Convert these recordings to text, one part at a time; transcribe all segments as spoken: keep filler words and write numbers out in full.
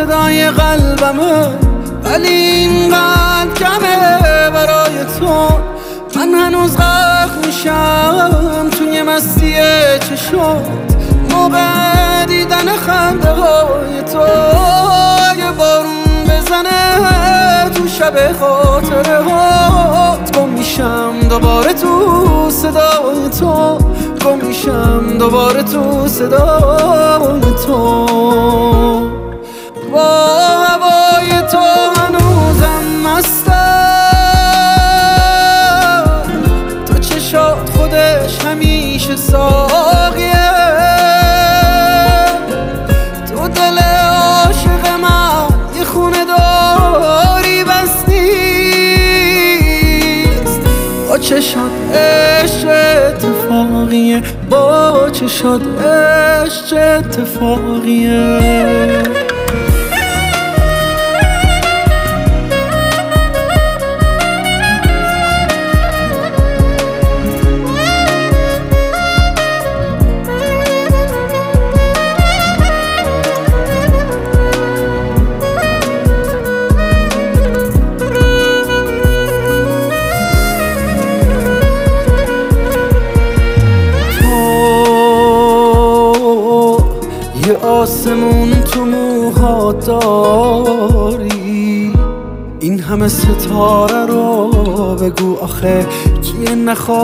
صدای قلبمه، ولی اینقدر کمه برای تو. من هنوز غرق میشم توی مستی چشات، موقع دیدن خنده های تو. اگه بارون بزنه تو شب خاطره هات، گم میشم دوباره تو صدای تو، گم میشم دوباره تو صدای تو. با هوای تو هنوزم مستم، تو چشات خودش همیشه ساقیه، تو دل عاشق من یه خونه داری بس نیست. با چشات عشق اتفاقیه، با چشات عشق اتفاقیه. یه آسمون تو موها داری، این همه ستاره رو بگو آخه کیه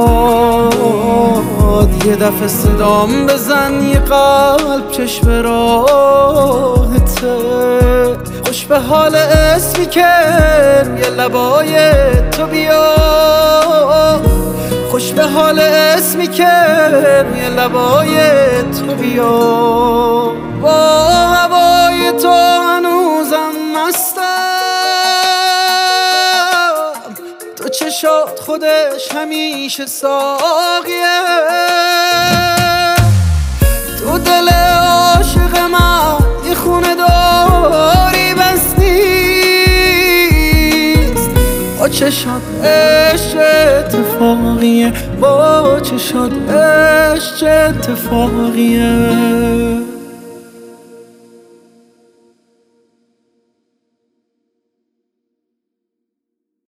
نخواد. یه دفعه صدام بزن، یه قلب چشم راهته، خوش به حال اسمی که روی لبای تو بیا، خوش به حال اسمی که روی لبای تو بیا. با هوای تو هنوزم مستم، تو چشات خودش همیشه ساقیه، تو دل عاشق من یه خونه داری بس نیست. با چشات عشق اتفاقیه، با چشات عشق اتفاقیه.